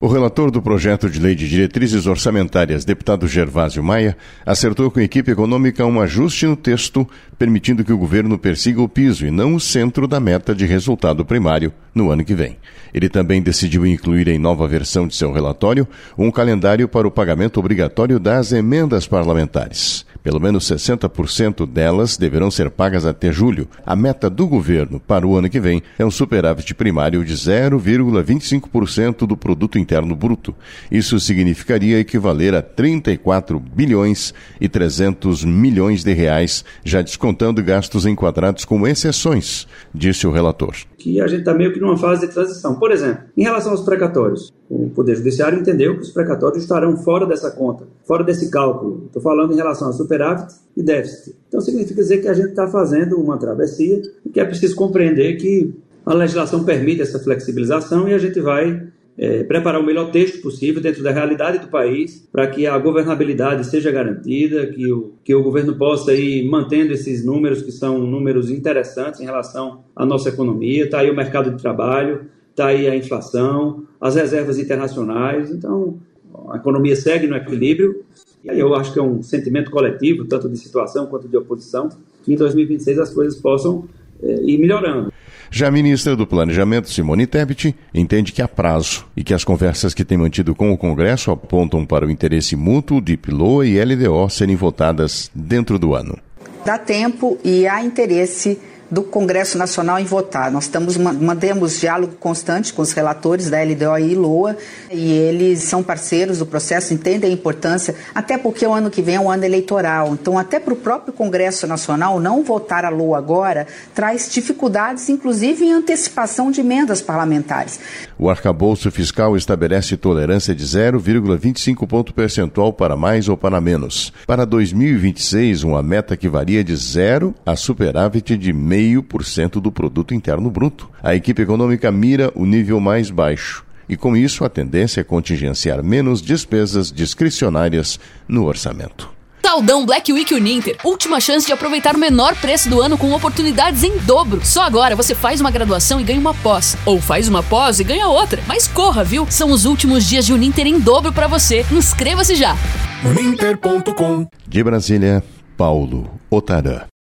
O relator do projeto de lei de diretrizes orçamentárias, deputado Gervásio Maia, acertou com a equipe econômica um ajuste no texto, permitindo que o governo persiga o piso e não o centro da meta de resultado primário no ano que vem. Ele também decidiu incluir em nova versão de seu relatório um calendário para o pagamento obrigatório das emendas parlamentares. Pelo menos 60% delas deverão ser pagas até julho. A meta do governo para o ano que vem é um superávit primário de 0,25% do produto interno bruto. Isso significaria equivaler a 34 bilhões e 300 milhões de reais, já descontando gastos enquadrados como exceções, disse o relator. Que a gente está meio que numa fase de transição. Por exemplo, em relação aos precatórios, o Poder Judiciário entendeu que os precatórios estarão fora dessa conta, fora desse cálculo. Estou falando em relação a superávit e déficit. Então significa dizer que a gente está fazendo uma travessia e que é preciso compreender que a legislação permite essa flexibilização e a gente vai preparar o melhor texto possível dentro da realidade do país para que a governabilidade seja garantida, que o governo possa ir mantendo esses números que são números interessantes em relação à nossa economia. Está aí o mercado de trabalho, está aí a inflação, as reservas internacionais. Então, a economia segue no equilíbrio e aí eu acho que é um sentimento coletivo, tanto de situação quanto de oposição, que em 2026 as coisas possam ir melhorando. Já a ministra do Planejamento, Simone Tebet, entende que há prazo e que as conversas que tem mantido com o Congresso apontam para o interesse mútuo de LOA e LDO serem votadas dentro do ano. Dá tempo e há interesse do Congresso Nacional em votar. Nós mantemos diálogo constante com os relatores da LDO e LOA e eles são parceiros do processo, entendem a importância, até porque o ano que vem é um ano eleitoral. Então, até para o próprio Congresso Nacional, não votar a LOA agora traz dificuldades, inclusive em antecipação de emendas parlamentares. O arcabouço fiscal estabelece tolerância de 0,25 ponto percentual para mais ou para menos. Para 2026, uma meta que varia de 0 a superávit de 0,5% do produto interno bruto. A equipe econômica mira o nível mais baixo e, com isso, a tendência é contingenciar menos despesas discricionárias no orçamento. Saldão Black Week Uninter. Última chance de aproveitar o menor preço do ano com oportunidades em dobro. Só agora você faz uma graduação e ganha uma pós. Ou faz uma pós e ganha outra. Mas corra, viu? São os últimos dias de Uninter em dobro para você. Inscreva-se já. Uninter.com. De Brasília, Paulo Otarã.